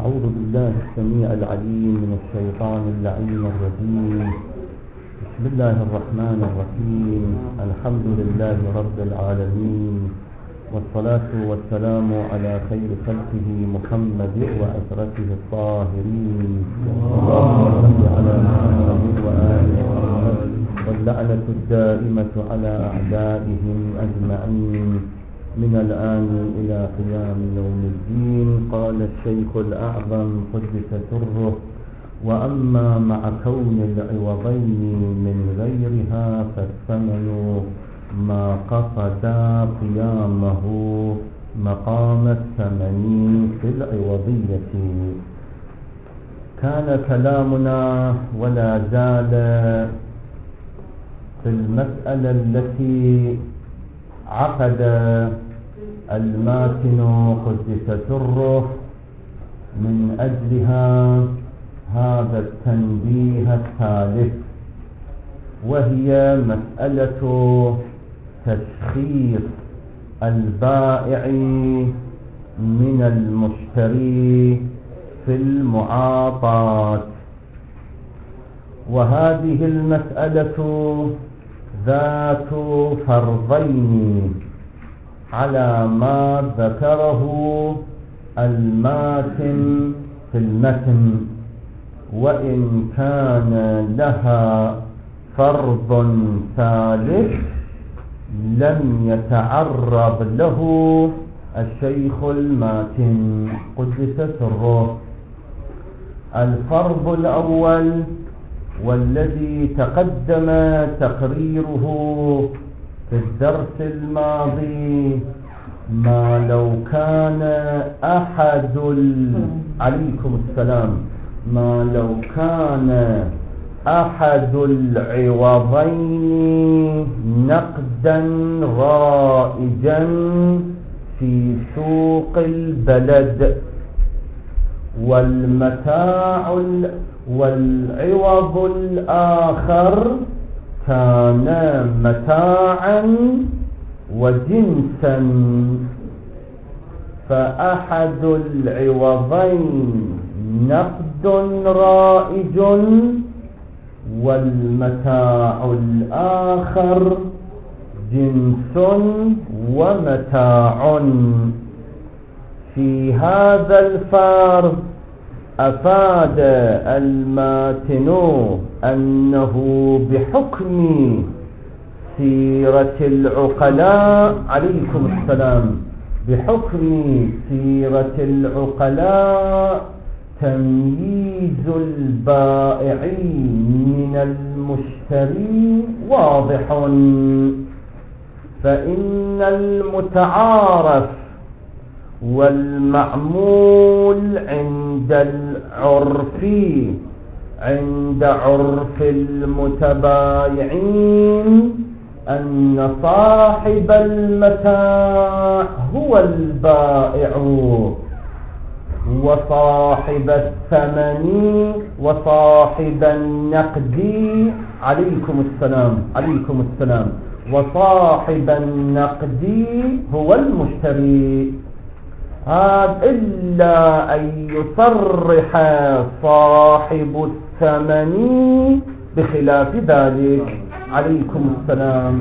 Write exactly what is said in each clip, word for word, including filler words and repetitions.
أعوذ بالله السميع العليم من الشيطان اللعين الرجيم. بسم الله الرحمن الرحيم. الحمد لله رب العالمين، والصلاة والسلام على خير خلقه محمد وعشرته الطاهرين. اللهم صل على محمد وآل محمد، واللعنة الدائمة على أعدائهم أجمعين من الآن إلى قيام يوم الدين. قال الشيخ الأعظم قدس سره: وأما مع كون العوضين من غيرها فالثمن ما قصد قيامه مقام الثمن في العوضية. كان كلامنا ولا زال في المسألة التي عقد الماتن قدس سره من أجلها هذا التنبيه الثالث، وهي مسألة تشخيص البائع من المشتري في المعاطاة. وهذه المسألة ذات فرضين على ما ذكره الماتن في المتن، وإن كان لها فرض ثالث لم يتعرض له الشيخ الماتن قدس سره. الفرض الأول والذي تقدم تقريره في الدرس الماضي: ما لو كان أحد عليكم السلام ما لو كان أحد العوضين نقدا رائجا في سوق البلد، والمتاع والعوض الآخر كان متاعا وجنسا، فأحد العوضين نقد رائج والمتاع الآخر جنس ومتاع. في هذا الفرض أفاد الماتن أنه بحكم سيرة العقلاء عليكم السلام بحكم سيرة العقلاء تمييز البائعين من المشتري واضح، فإن المتعارف والمعمول عند العرف عند عرف المتبايعين أن صاحب المتاع هو البائع، وصاحب الثمن وصاحب النقد عليكم السلام عليكم السلام وصاحب النقد هو المشتري. هذا إلا أن يصرح صاحب الثمن بخلاف ذلك عليكم السلام.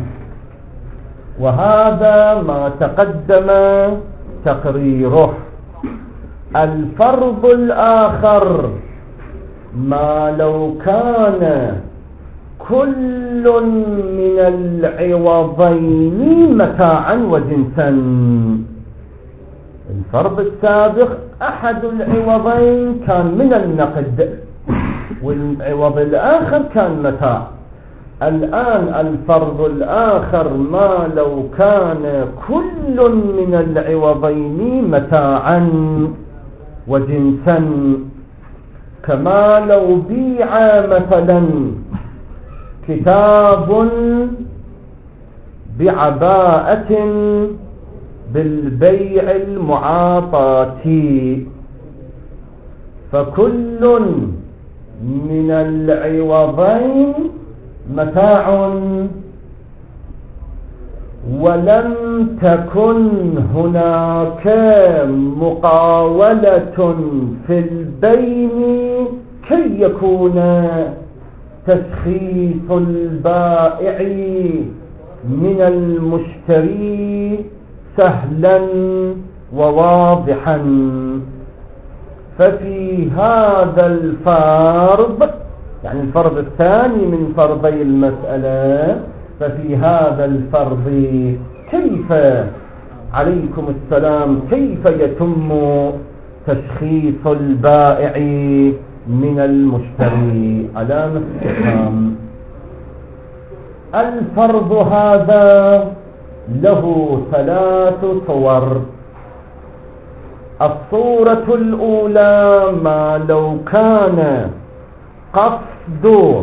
وهذا ما تقدم تقريره. الفرض الآخر: ما لو كان كل من العوضين متاعا وجنسا. الفرض السابق أحد العوضين كان من النقد والعوض الآخر كان متاع. الآن الفرض الآخر: ما لو كان كل من العوضين متاعا وجنسا، كما لو بيع مثلا كتاب بعباءة بالبيع المعاطاتي، فكل من العوضين متاع ولم تكن هناك مقاولة في البين كي يكون تشخيص البائع من المشتري سهلا وواضحا. ففي هذا الفرض، يعني الفرض الثاني من فرضي المسألة، ففي هذا الفرض كيف عليكم السلام كيف يتم تشخيص البائع من المشتري؟ علامة استفهام. الفرض هذا له ثلاث صور. الصورة الأولى ما لو كان قصد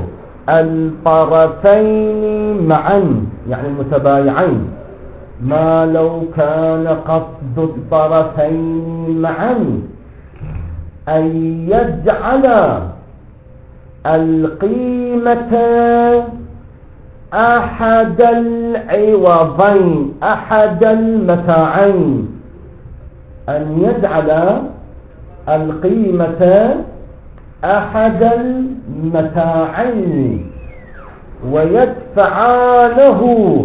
الطرفين معا، يعني المتبايعين، ما لو كان قصد الطرفين معا أن يجعل القيمة أحد العوضين، أحد المتاعين، أن يجعل القيمة أحد المتاعين ويدفعانه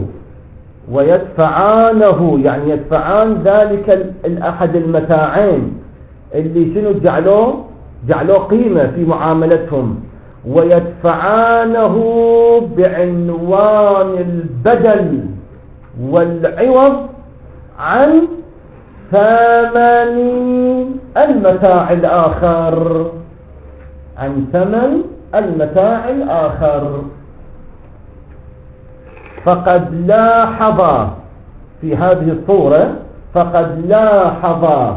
ويدفعانه يعني يدفعان ذلك الأحد المتاعين اللي شنو جعلوه جعلوه قيمة في معاملتهم، ويدفعانه بعنوان البدل والعوض عن ثمن المتاع الآخر، عن ثمن المتاع الآخر. فقد لاحظ في هذه الصورة فقد لاحظ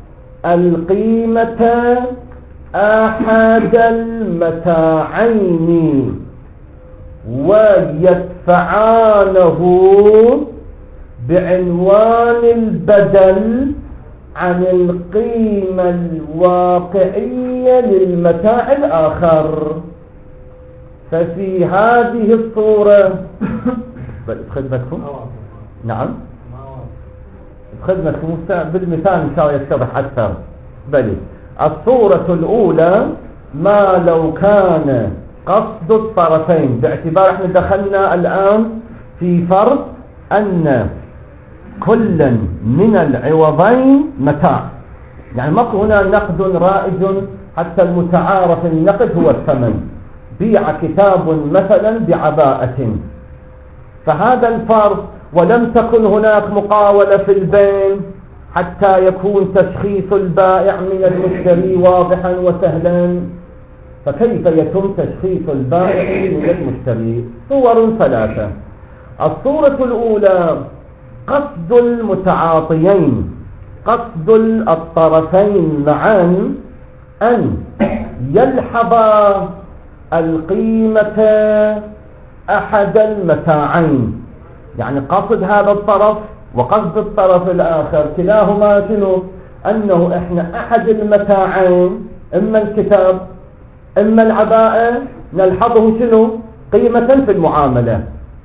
القيمة أحد المتاعين ويدفعانه بعنوان البدل عن القيمة الواقعية للمتاع الآخر. ففي هذه الصورة بخدمتكم نعم بخدمتكم بالمثال إن شاء الله يتضح أكثر. بل الصورة الأولى ما لو كان قصد الطرفين، باعتبار احنا دخلنا الآن في فرض أن كل من العوضين متاع، يعني ماكو هنا نقد رائج، حتى المتعارف النقد هو الثمن. بيع كتاب مثلا بعباءة، فهذا الفرض ولم تكن هناك مقاولة في البين حتى يكون تشخيص البائع من المشتري واضحا وسهلا. فكيف يتم تشخيص البائع من المشتري؟ صور ثلاثة. الصورة الأولى قصد المتعاطيين، قصد الطرفين معا أن يلحظ القيمة أحد المتاعين، يعني قصد هذا الطرف وقصد الطرف الآخر كلاهما شنو؟ أنه إحنا أحد المتاعين إما الكتاب إما العباءة نلحظه شنو؟ قيمة في المعاملة.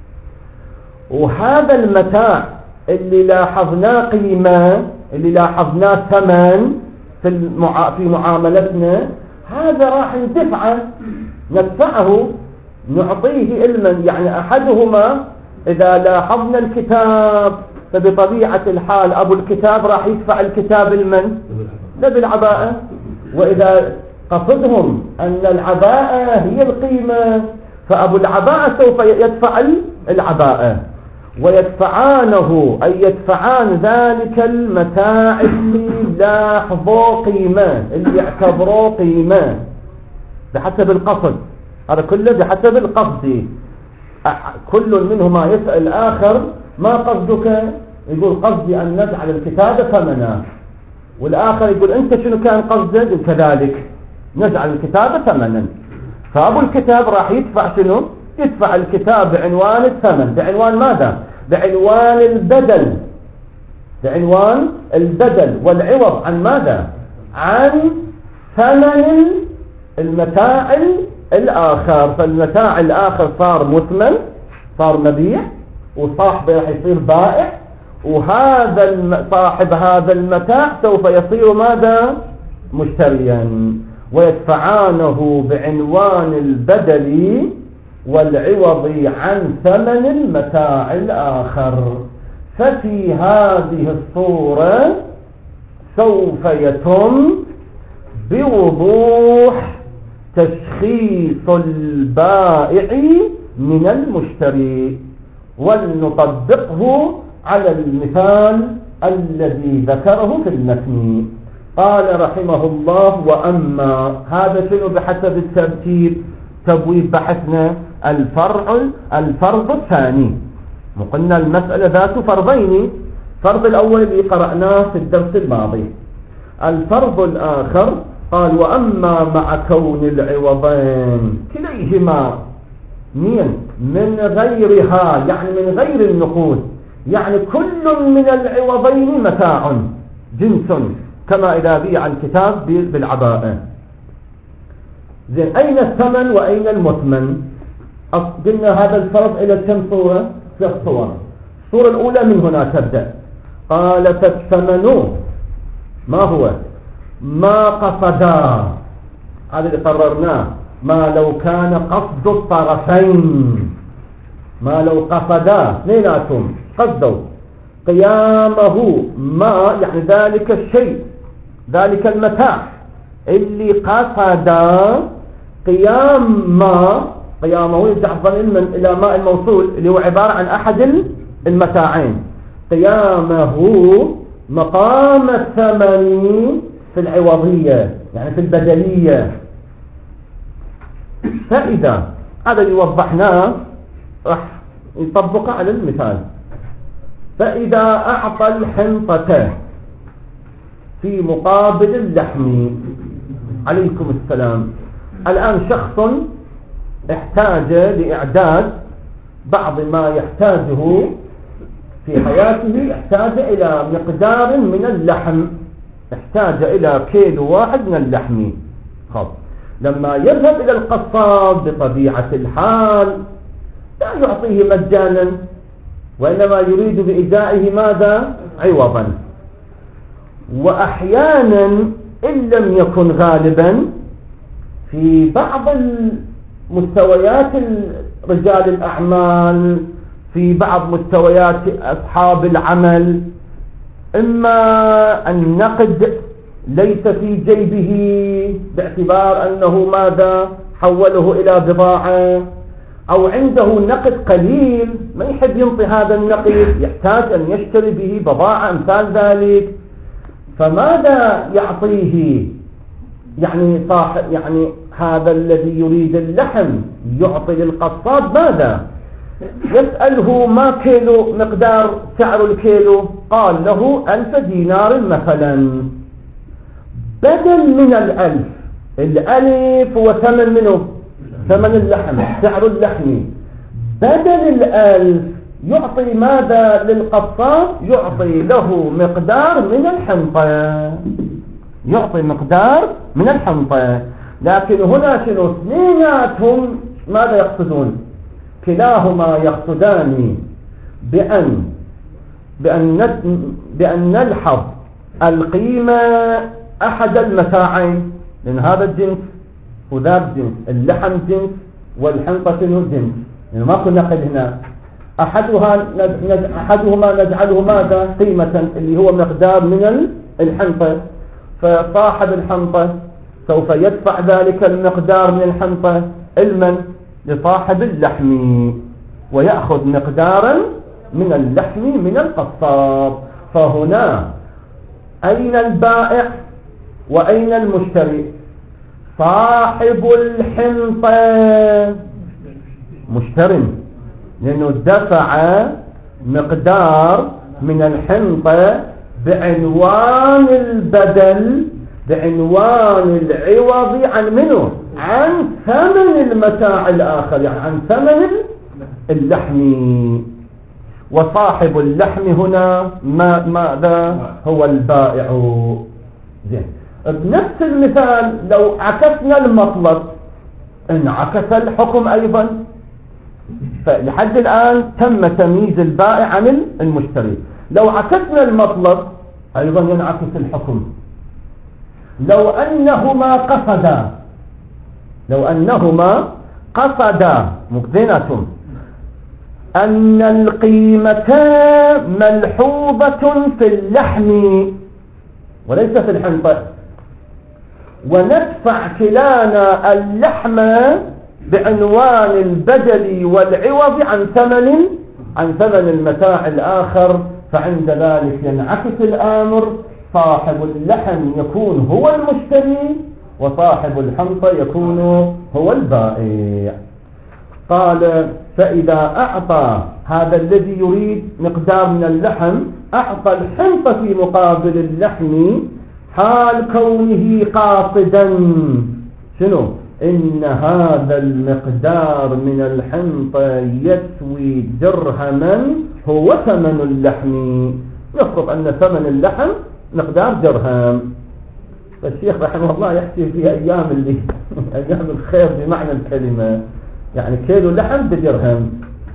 وهذا المتاع اللي لاحظناه قيمة، اللي لاحظناه ثمن في المعا... في معاملتنا، هذا راح ندفعه ندفعه نعطيه علما. يعني أحدهما إذا لاحظنا الكتاب فبطبيعة الحال أبو الكتاب راح يدفع الكتاب المن بالعباءة، وإذا قصدهم أن العباءة هي القيمة فأبو العباءة سوف يدفع العباءة، ويدفعانه أي يدفعان ذلك المتاع اللي لاحظوا قيمة، اللي يعتبروا قيمة بحسب القصد. هذا كله بحسب القصد. كل منهما يسأل الآخر ما قصدك؟ يقول قصدي أن نجعل الكتاب ثمنا، والآخر يقول أنت شنو كان قصدك؟ كذلك نجعل الكتاب ثمنا. فأبو الكتاب راح يدفع شنو؟ يدفع الكتاب بعنوان الثمن. بعنوان ماذا؟ بعنوان البدل، بعنوان البدل والعوض عن ماذا؟ عن ثمن المتاع الآخر. فالمتاع الآخر صار مثمن، صار مبيع، وصاحبه راح يصير بائع، وهذا الم... صاحب هذا المتاع سوف يصير ماذا؟ مشتريا، ويدفعانه بعنوان البدل والعوض عن ثمن المتاع الآخر. ففي هذه الصورة سوف يتم بوضوح تشخيص البائع من المشتري، ولنطبقه على المثال الذي ذكره في المتن. قال رحمه الله: وأما هذا شنو بحسب الترتيب تبويب بحثنا؟ الفرع الفرض الثاني. وقلنا المسألة ذات فرضين، فرض الأول اللي قرأناه في الدرس الماضي. الفرض الآخر قال: وأما مع كون العوضين كليهما من من غيرها، يعني من غير النقود، يعني كل من العوضين متاع جنس، كما إذا بيع الكتاب بالعباءة. زين، أين الثمن وأين المثمن؟ قلنا هذا الفرض إلى كم صورة؟ ثلاث صور. الصورة الأولى من هنا تبدأ. قال: فالثمن ما هو؟ ما قصدا، هذا اللي قررناه، ما لو كان قصد الطرفين، ما لو قصدا اثنيناتهم قصدوا قيامه، ما يعني ذلك الشيء، ذلك المتاع اللي قصد قيام ما، قيامه يرجع ضمير إلى ماء الموصول اللي هو عبارة عن أحد المتاعين، قيامه مقام الثمن في العوضية، يعني في البدلية. فإذا هذا اللي وضحناه راح يطبق على المثال. فإذا أعطى الحنطة في مقابل اللحم، عليكم السلام، الآن شخص احتاج لإعداد بعض ما يحتاجه في حياته، احتاج إلى مقدار من اللحم، احتاج إلى كيلو واحد من اللحم. خب، لما يذهب إلى القصاب بطبيعة الحال لا يعطيه مجانا، وإنما يريد بإجائه ماذا؟ عوضا. وأحيانا إن لم يكن غالبا في بعض مستويات رجال الأعمال، في بعض مستويات أصحاب العمل، إما النقد ليس في جيبه باعتبار أنه ماذا؟ حوله إلى بضاعة، أو عنده نقد قليل ما يحب ينطي هذا النقد، يحتاج أن يشتري به بضاعة أمثال ذلك. فماذا يعطيه؟ يعني صاحب يعني هذا الذي يريد اللحم يعطي للقصاب ماذا؟ يسأله: ما كيلو مقدار سعر الكيلو؟ قال له: ألف دينار مثلا. بدل من الألف، الألف هو ثمن منه، ثمن اللحم، سعر اللحم، بدل الألف يعطي ماذا للقصاب؟ يعطي له مقدار من الحنطة، يعطي مقدار من الحنطة. لكن هنا شنو؟ اثنيناتهم ماذا يقصدون؟ كلاهما يقصدان بأن بأن بأن نلحظ القيمة أحد المتاعين، لأن هذا الجنس وذاك جنس، اللحم جنس والحنطة جنس، يعني ما كنا نقل هنا. أحدها أحدهما نجعله ماذا؟ قيمة، اللي هو مقدار من الحنطة، فصاحب الحنطة سوف يدفع ذلك المقدار من الحنطة المن لصاحب اللحم، ويأخذ مقدارا من اللحم من القصاب. فهنا أين البائع وأين المشتري؟ صاحب الحنطة مشتري، لأنه دفع مقدار من الحنطة بعنوان البدل، بعنوان العوض عن منه؟ عن ثمن المتاع الآخر، يعني عن ثمن اللحم. وصاحب اللحم هنا ما ماذا؟ هو البائع. زين، بنفس المثال لو عكسنا المطلب انعكس الحكم أيضا. فلحد الآن تم تمييز البائع عن المشتري. لو عكسنا المطلب أيضا ينعكس الحكم. لو أنهما قصدا لو أنهما قصدا مقدنة أن القيمة ملحوظة في اللحم وليس في الحنطة، وندفع كلانا اللحم بعنوان البدل والعوض عن ثمن عن ثمن المتاع الآخر، فعند ذلك ينعكس الأمر، صاحب اللحم يكون هو المشتري وصاحب الحنطة يكون هو البائع. قال فإذا أعطى هذا الذي يريد مقدار من اللحم أعطى الحنطة في مقابل اللحم حال كونه قاصدا شنو؟ إن هذا المقدار من الحنطة يسوي درهما هو ثمن اللحم، نفرض أن ثمن اللحم مقدار درهم. فالشيخ رحمه الله يحكي في أيام اللي أيام الخير بمعنى الكلمة، يعني كيلو لحم بدرهم.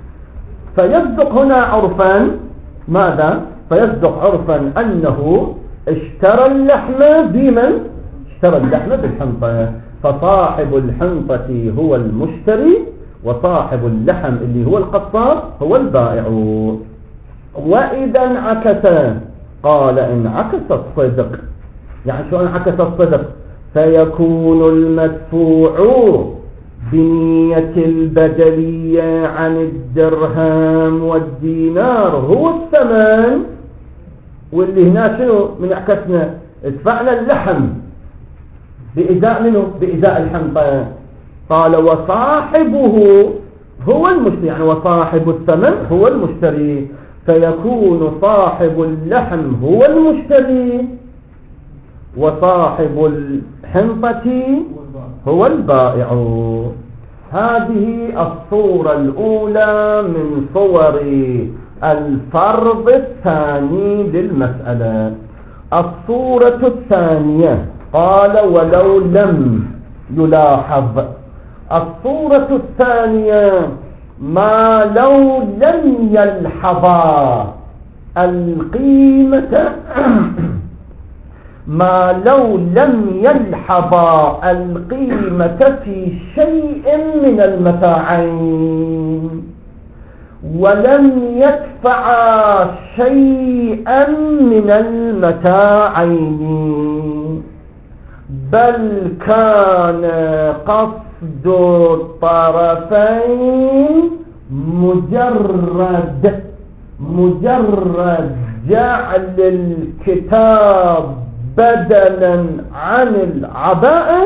فيصدق هنا عرفا ماذا؟ فيصدق عرفا أنه اشترى اللحم بمن؟ اشترى اللحم بالحنطة، فصاحب الحنطة هو المشتري وصاحب اللحم اللي هو القصاب هو البائع. وإذا انعكس قال انعكس الصدق. يعني شو انعكس الصدق؟ فيكون المدفوع بنية البدلية عن الدرهم والدينار هو الثمن، واللي هنا شنو من عكسنا؟ ادفعنا اللحم بإزاء منه؟ بإزاء الحنطة. قال وصاحبه هو المشتري، يعني وصاحب الثمن هو المشتري، فيكون صاحب اللحم هو المشتري وصاحب الحنطة هو البائع. هذه الصورة الأولى من صور الفرض الثاني للمسألة. الصورة الثانية قال ولو لم يلاحظ. الصورة الثانية ما لو لم يلحظا القيمة ما لو لم يلحظا القيمة في شيء من المتاعين ولم يدفعا شيئا من المتاعين، بل كان قصد الطرفين مجرد مجرد جعل الكتاب بدلا عن العباءة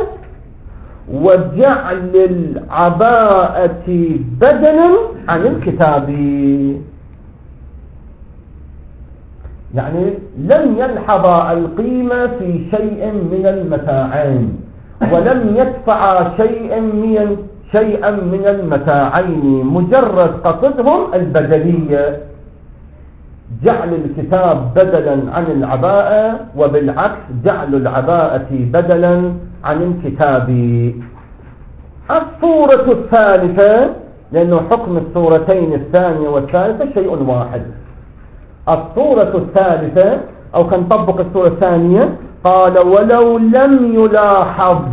وجعل العباءة بدلا عن الكتاب. يعني لم يلحظ القيمة في شيء من المتاعين ولم يدفع شيئا من شيئا من المتاعين، مجرد قصدهم البدلية، جعل الكتاب بدلا عن العباءة وبالعكس جعل العباءة بدلا عن الكتاب. الصورة الثالثة، لأنه حكم الصورتين الثانية والثالثة شيء واحد. الصورة الثالثة أو كنطبق الصورة الثانية قال ولو لم يلاحظ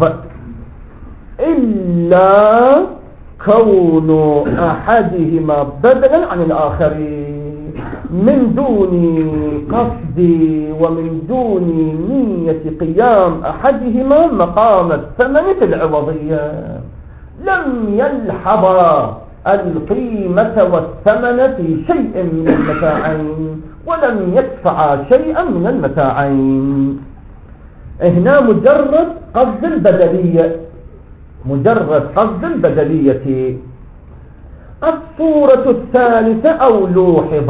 إلا كون أحدهما بدلا عن الآخرين من دون قصد ومن دون نية قيام أحدهما مقام الثمن في العوضية، لم يلحظ القيمة والثمن في شيء من المتاعين ولم يدفع شيئا من المتاعين. هنا مجرد قصد البدلية، مجرد قصد البدلية. الصورة الثالثة أو لوحظ.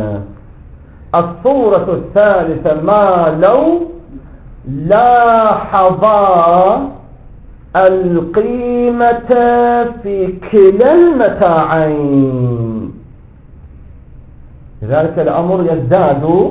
الصورة الثالثة ما لو لاحظا القيمة في كلا المتاعين، لذلك الأمر يزداد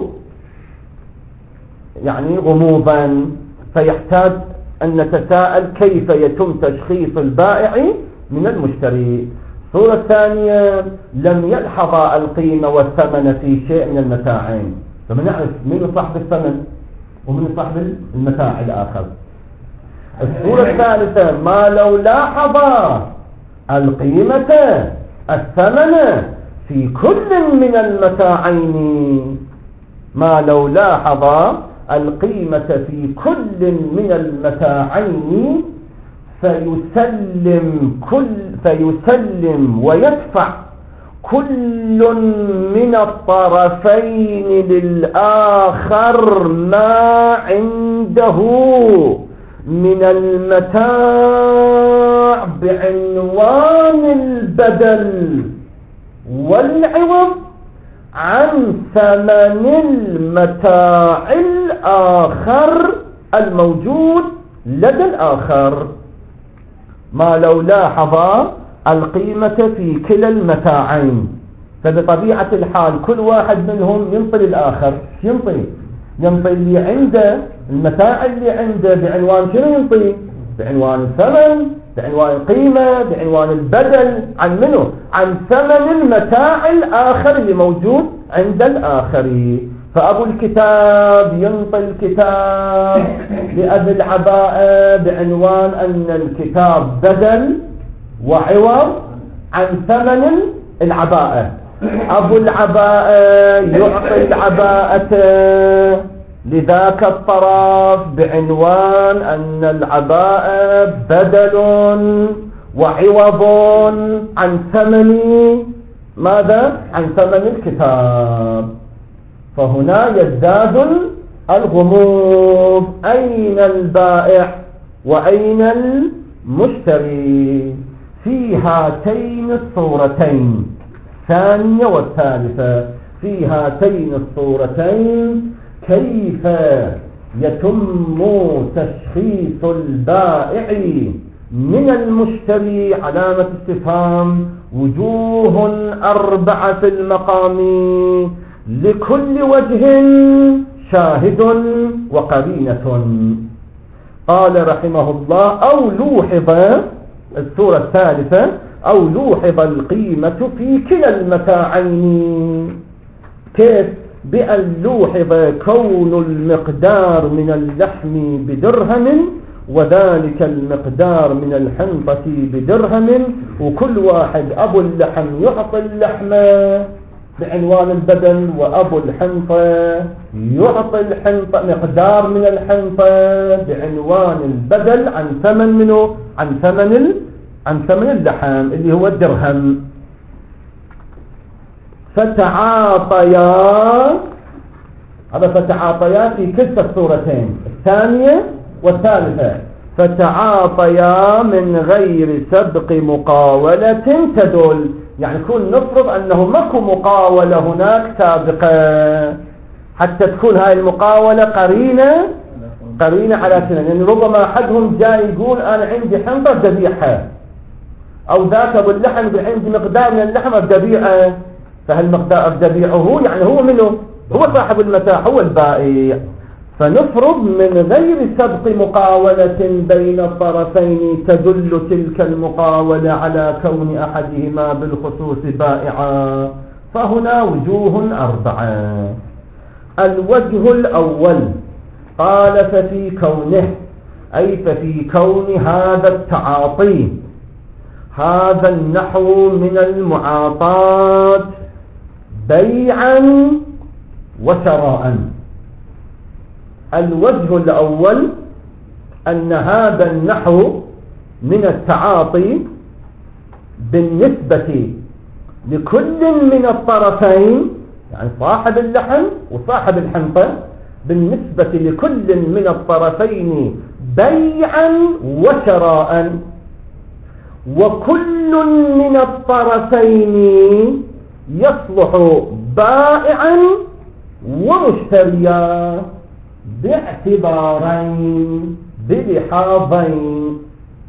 يعني غموضا، فيحتاج أن نتساءل كيف يتم تشخيص البائع من المشتري. الصورة الثانية لم يلحظ القيمة والثمن في شيء من المتاعين، فما نعرف من صاحب الثمن ومن صاحب المتاع الآخر. الصورة الثالثة ما لو لاحظ القيمة الثمن في كل من المتاعين، ما لو لاحظ القيمة في كل من المتاعين فيسلم كل فيسلم ويدفع كل من الطرفين للآخر ما عنده من المتاع بعنوان البدل والعوض عن ثمن المتاع الآخر الموجود لدى الآخر. ما لو لاحظ القيمة في كلا المتاعين، فبطبيعة الحال كل واحد منهم ينطي الآخر. ينطي ينطي اللي عنده المتاع اللي عنده بعنوان شنو؟ ينطي بعنوان الثمن، بعنوان القيمة، بعنوان البدل. عن منه؟ عن ثمن المتاع الآخر اللي موجود عند الآخر. فأبو الكتاب ينطي الكتاب لأبي العباءة بعنوان أن الكتاب بدل وعوض عن ثمن العباءة. أبو العباءة يعطي العباءة لذاك الطرف بعنوان أن العباءة بدل وعوض عن ثمن ماذا؟ عن ثمن الكتاب. فهنا يزداد الغموض، أين البائع وأين المشتري في هاتين الصورتين، الثانية والثالثة. في هاتين الصورتين كيف يتم تشخيص البائع من المشتري؟ علامة استفهام. وجوه أربعة في المقام، لكل وجه شاهد وقرينة. قال رحمه الله أو لوحظ، الصورة الثالثة، أو لوحظ القيمة في كلا المتاعين. كيف؟ بأن لوحظ كون المقدار من اللحم بدرهم وذلك المقدار من الحنطة بدرهم، وكل واحد أبو اللحم يعطي اللحم بعنوان البدل، وأبو الحنطة يعطي الحنطة مقدار من الحنطة بعنوان البدل عن ثمن منه؟ عن ثمن ال... عن ثمن اللحم اللي هو الدرهم. فتعاطيا، هذا فتعاطيا في كلتا الصورتين الثانية والثالثة. فتعاطيا من غير سبق مقاولة تدل، يعني كون نفرض أنه ماكو مقاولة هناك سابقة، حتى تكون هاي المقاولة قرينة قرينة على سنة. يعني ربما أحدهم جاي يقول أنا عندي حنطة ببيعها، أو ذاك أبو اللحم عندي مقدار من اللحم ببيعه، فهالمقدار ببيعه يعني هو منه؟ هو صاحب المتاع، هو البائع. فنفرض من غير سبق مقاولة بين الطرفين تدل تلك المقاولة على كون أحدهما بالخصوص بائعا. فهنا وجوه أربعة. الوجه الأول قال ففي كونه، أي ففي كون هذا التعاطي، هذا النحو من المعاطاة بيعا وشراء. الوجه الأول أن هذا النحو من التعاطي بالنسبة لكل من الطرفين، يعني صاحب اللحم وصاحب الحنطة، بالنسبة لكل من الطرفين بيعا وشراء. وكل من الطرفين يصلح بائعا ومشتريا باعتبارين بلحاظين.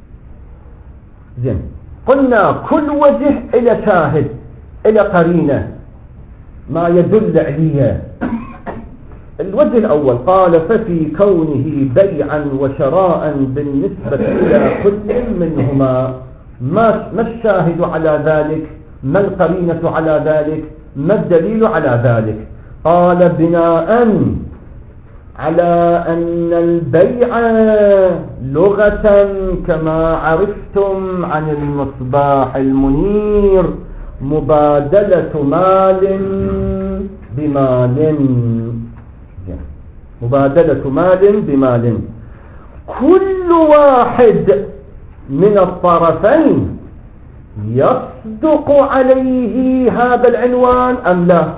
زين، قلنا كل وجه إلى شاهد إلى قرينة ما يدل عليه. الوجه الأول قال ففي كونه بيعا وشراء بالنسبة إلى كل منهما ما ما الشاهد على ذلك؟ ما القرينة على ذلك؟ ما الدليل على ذلك؟ قال بناء على أن البيع لغة كما عرفتم عن المصباح المنير مبادلة مال بمال، مبادلة مال بمال. كل واحد من الطرفين يصدق عليه هذا العنوان أم لا؟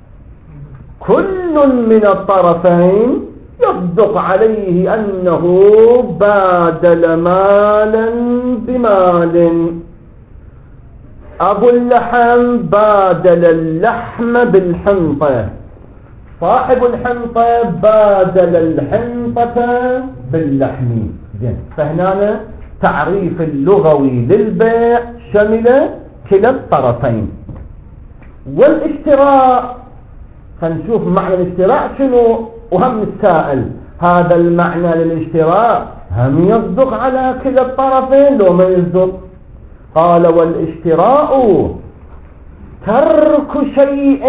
كل من الطرفين يصدق عليه أنه بادل مالا بمال. أبو اللحم بادل اللحم بالحنطة، صاحب الحنطة بادل الحنطة باللحم. زين، فهنا تعريف اللغوي للبيع شمل كلا الطرفين. والاشتراء، فنشوف معنى الاشتراء شنو، وهم السائل هذا المعنى للاشتراء هم يصدق على كلا الطرفين لو ما يصدق؟ قال والاشتراء ترك شيء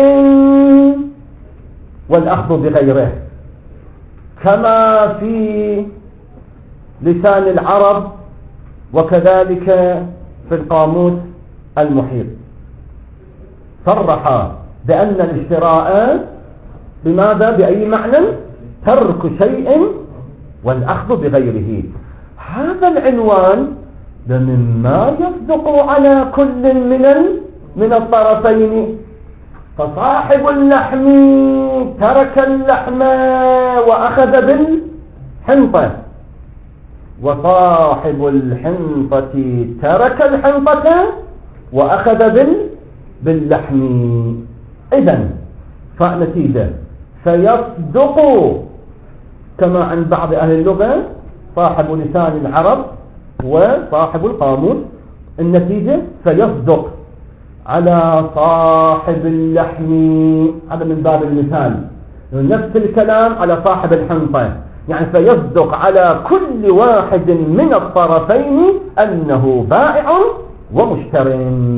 والأخذ بغيره، كما في لسان العرب وكذلك في القاموس المحيط صرح بأن الاشتراء بماذا؟ بأي معنى؟ ترك شيء والأخذ بغيره. هذا العنوان مما يصدق على كل من من الطرفين. فصاحب اللحم ترك اللحم وأخذ بالحنطة، وصاحب الحنطة ترك الحنطة وأخذ باللحم. إذن فنتيجة فيصدق كما عند بعض أهل اللغة صاحب لسان العرب وصاحب القاموس، النتيجة فيصدق على صاحب اللحم. هذا من باب المثال، نفس الكلام على صاحب الحنطة، يعني فيصدق على كل واحد من الطرفين أنه بائع ومشتر.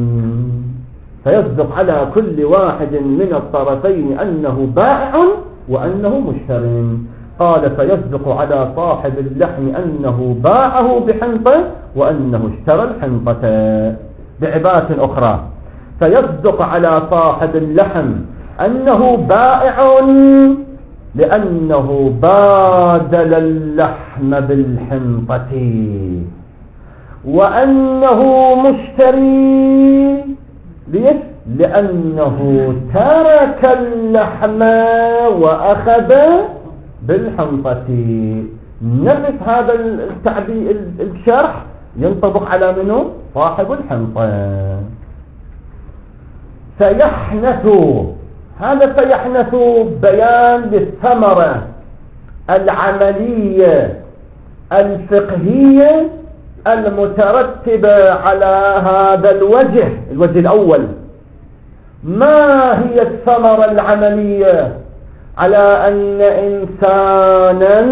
فيصدق على كل واحد من الطرفين أنه بائع وأنه مشتر. قال فيصدق على صاحب اللحم أنه باعه بحنطة وأنه اشترى الحنطة. بعبارة أخرى، فيصدق على صاحب اللحم أنه بائع لأنه بادل اللحم بالحنطة، وأنه مشتري ليش؟ لأنه ترك اللحم وأخذ بالحنطة. نفس هذا التعبير الشرح ينطبق على منه؟ صاحب الحنطة. سيحنث، هذا سيحنث بيان للثمرة العملية الفقهية المترتبة على هذا الوجه. الوجه الأول، ما هي الثمرة العملية؟ على أن إنسانا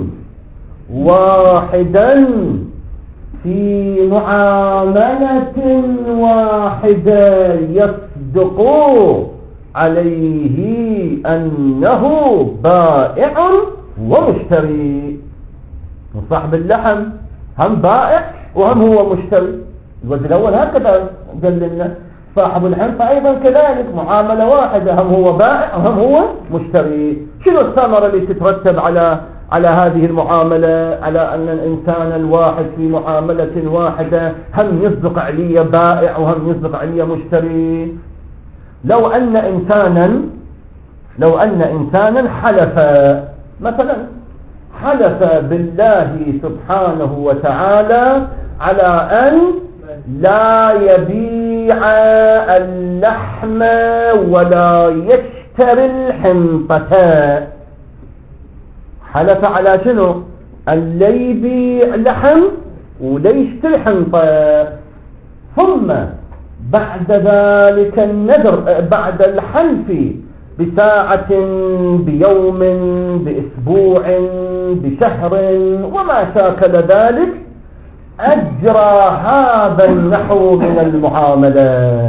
واحدا في معاملة واحدة يصدق عليه أنه بائع ومشتري. صاحب اللحم هم بائع وهم هو مشتري. الوجه الأول هكذا قال لنا. صاحب الحنطة أيضا كذلك، معاملة واحدة، هم هو بائع وهم هو مشتري. شنو الثمرة اللي تترتب على على هذه المعاملة؟ على أن الإنسان الواحد في معاملة واحدة هم يصدق عليه بائع وهم يصدق عليه مشتري. لو أن إنسانا لو أن إنسانا حلف، مثلا حلف بالله سبحانه وتعالى على أن لا يبيع اللحم ولا يشتري الحنطة. حلف على شنو؟ أن لا يبيع لحم ولا يشتري حنطة. ثم بعد ذلك النذر، بعد الحلف بساعة، بيوم، بأسبوع، بشهر وما شاكل ذلك، أجرى هذا النحو من المعاملة،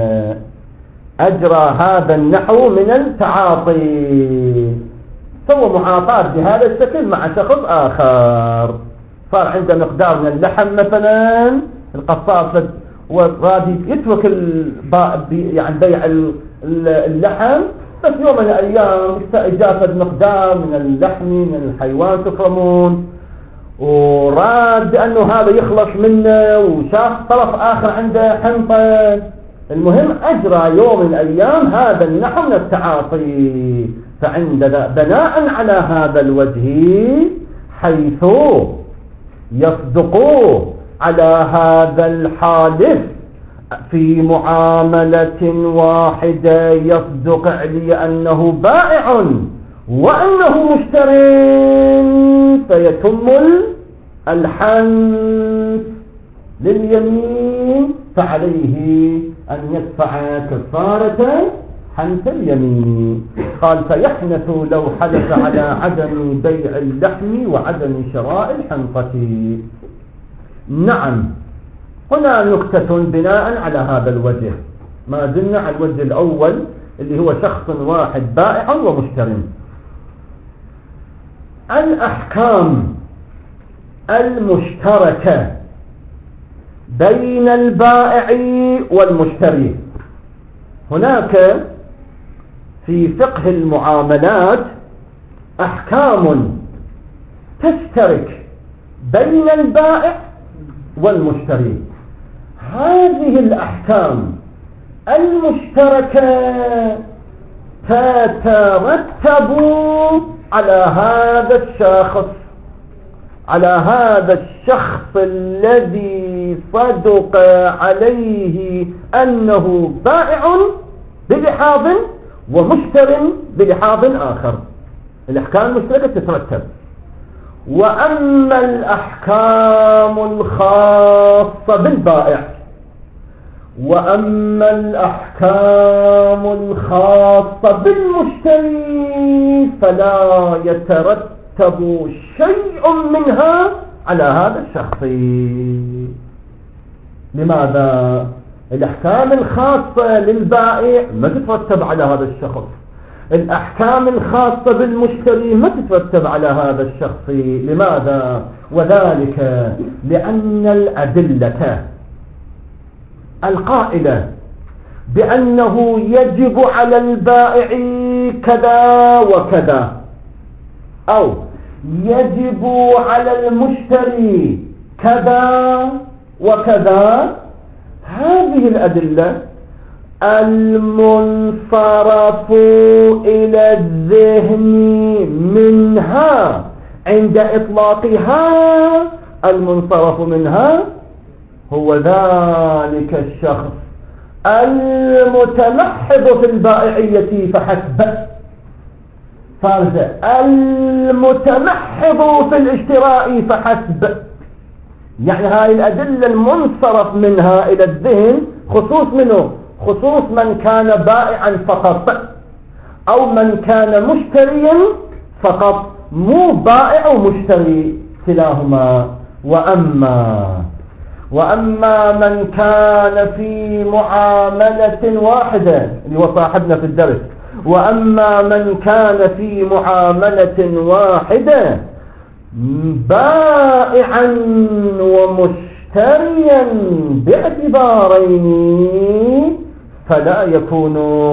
أجرى هذا النحو من التعاطي، سوى معاطاة بهذا الشكل مع شخص آخر. صار عنده مقدار من اللحم مثلا، القصاب ورادي يترك يعني بيع اللحم، بس يوم من الأيام إجازة مقدار من اللحم من الحيوان تكرمون، وراد أنه هذا يخلص منه، وشاف طرف آخر عنده حنطة. المهم أجرى يوم من الأيام هذا النحو من التعاطي. فعندنا بناء على هذا الوجه حيث يصدقوا على هذا الحادث في معاملة واحدة، يصدق علي أنه بائع وأنه مشتر، فيتم الحنث لليمين، فعليه أن يدفع كفارة حنث اليمين. قال فيحنث لو حلف على عدم بيع اللحم وعدم شراء الحنطة. نعم، هنا نكتة بناء على هذا الوجه. ما زلنا على الوجه الأول اللي هو شخص واحد بائع ومشتر. الأحكام المشتركة بين البائع والمشتري. هناك في فقه المعاملات أحكام تشترك بين البائع والمشتري. هذه الأحكام المشتركة تترتب على هذا الشخص، على هذا الشخص الذي صدق عليه أنه بائع بلحاظ ومشتر بلحاظ آخر. الأحكام المشتركة تترتب. وأما الأحكام الخاصة بالبائع وأما الأحكام الخاصة بالمشتري فلا يترتب شيء منها على هذا الشخص. لماذا؟ الأحكام الخاصة للبائع ما تترتب على هذا الشخص، الأحكام الخاصة بالمشتري ما تترتب على هذا الشخص. لماذا؟ وذلك لأن الأدلة القائلة بأنه يجب على البائع كذا وكذا، أو يجب على المشتري كذا وكذا، هذه الأدلة المنصرف إلى الذهن منها عند إطلاقها، المنصرف منها هو ذلك الشخص المتمحض في البائعية فحسب، فارزة المتمحض في الاشتراء فحسب. يعني هاي الأدلة المنصرف منها إلى الذهن خصوص منه، خصوص من كان بائعا فقط أو من كان مشتريا فقط، مو بائع ومشتري كلاهما. وأما وأما من كان في معاملة واحدة اللي هو صاحبنا في الدرس، وأما من كان في معاملة واحدة بائعا ومشتريا باعتبارين فلا يكون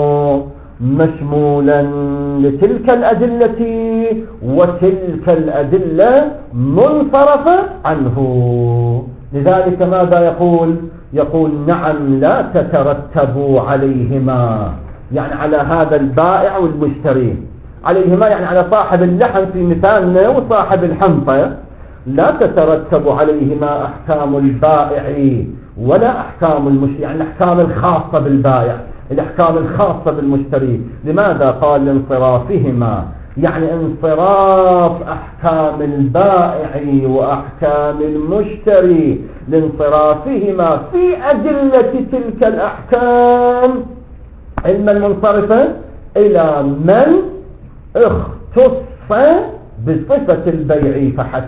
مشمولا لتلك الأدلة، وتلك الأدلة منصرفة عنه. لذلك ماذا يقول؟ يقول نعم لا تترتب عليهما، يعني على هذا البائع والمشتري، عليهما يعني على صاحب اللحم في مثالنا وصاحب الحنطة، لا تترتب عليهما أحكام البائع ولا أحكام المشتري، يعني الأحكام الخاصة بالبائع، الأحكام الخاصة بالمشتري. لماذا؟ قال لانصرافهما، يعني انصراف أحكام البائع وأحكام المشتري، لانصرافهما في أدلة تلك الأحكام علما منصرفة إلى من اختص بصفة البيع فحسب،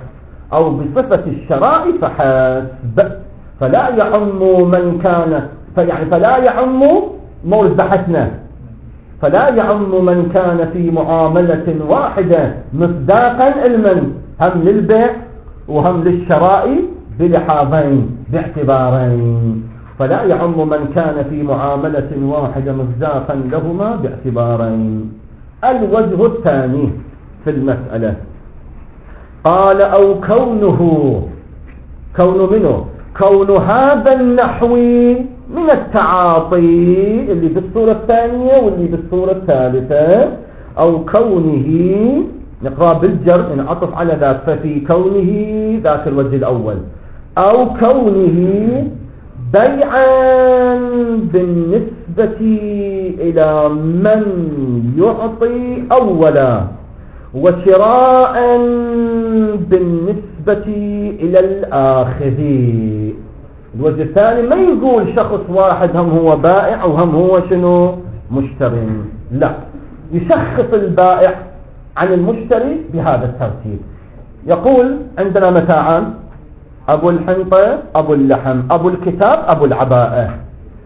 أو بصفة الشراء فحسب، فلا يعم من كان يعني فلا يعم مورد بحثنا فلا يعم من كان في معاملة واحدة مصداقا المن هم للبيع وهم للشراء بلحاظين باعتبارين، فلا يعم من كان في معاملة واحدة مصداقا لهما باعتبارين. الوجه الثاني في المسألة قال أو كونه كون منه كون هذا النحوي من التعاطي اللي بالصورة الثانية واللي بالصورة الثالثة، أو كونه نقرأ بالجر إن عطف على ذاك، ففي كونه ذاك الوجه الأول، أو كونه بيعا بالنسبة إلى من يعطي أولا، وشراء بالنسبة إلى الآخذ. الوجه الثاني ما يقول شخص واحد هم هو بائع وهم هو شنو مشتري، لا، يشخص البائع عن المشتري بهذا الترتيب. يقول عندنا متاعان، أبو الحنطة أبو اللحم، أبو الكتاب أبو العباءة،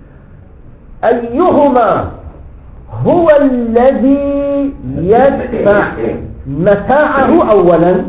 أيهما هو الذي يدفع متاعه أولا،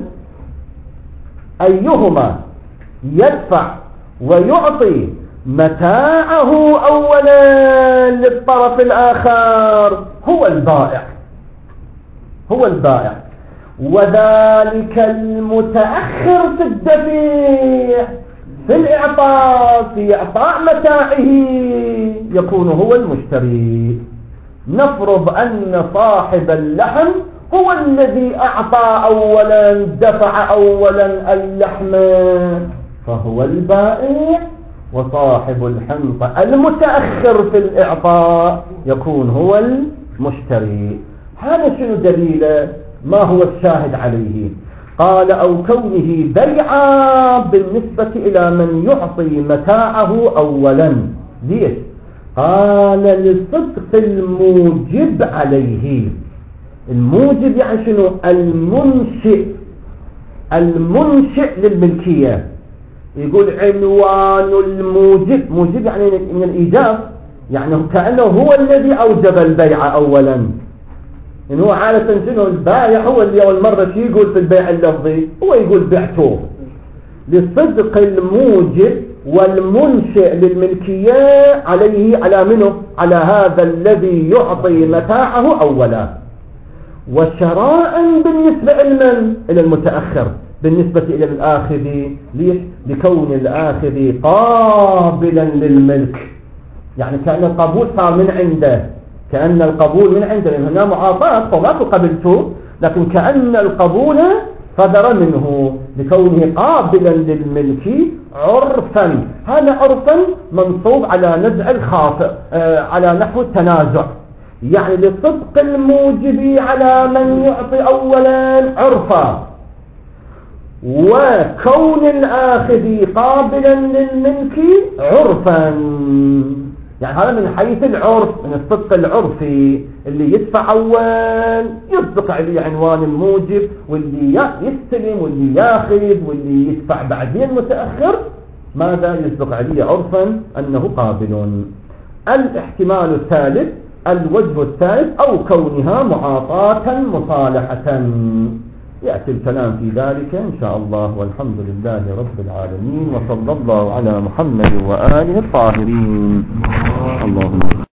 أيهما يدفع ويعطي متاعه أولا للطرف الآخر هو البائع هو البائع وذلك المتأخر في الدفيع في الإعطاء في إعطاء متاعه يكون هو المشتري. نفرض أن صاحب اللحم هو الذي أعطى أولا دفع أولا اللحم فهو البائع، وصاحب الحنطة المتأخر في الإعطاء يكون هو المشتري. هذا شنو دليله؟ ما هو الشاهد عليه؟ قال أو كونه بيعا بالنسبة إلى من يعطي متاعه أولا. ليش؟ قال لصدق الموجب عليه. الموجب يعني شنو؟ المنشئ المنشئ للملكية. يقول عنوان الموجب، موجب يعني من الإيجاب، يعني كأنه هو الذي أوجب البيع أولا. إن هو عادة شنو البائع هو اللي أول مرة شي يقول في البيع اللفظي، هو يقول بعته. لصدق الموجب والمنشئ للملكية عليه على منه على هذا الذي يعطي متاعه أولا، وشراء بالنسبة لمن؟ إلى المتأخر بالنسبة إلى الآخذ. ليش؟ لكون الآخذ قابلا للملك، يعني كأن القبول صار من عنده، كأن القبول من عنده، لأن هنا معاطاة فما قبلته، لكن كأن القبول صدر منه لكونه قابلا للملك عرفا. هذا عرفا منصوب على نزع الخاطئ آه على نحو التنازع، يعني لصدق الموجب على من يعطي أولا عرفا، وكون الآخذ قابلا للملك عرفا. يعني هذا من حيث العرف، من الصدق العرفي، اللي يدفع أول يصدق عليه عنوان الموجب، واللي يستلم واللي ياخذ واللي يدفع بعدين متأخر ماذا يصدق عليه عرفا أنه قابل. الاحتمال الثالث الوجه الثالث أو كونها معاطاة مصالحة، يأتي الكلام في ذلك إن شاء الله، والحمد لله رب العالمين، وصلى الله على محمد وآله الطاهرين. اللهم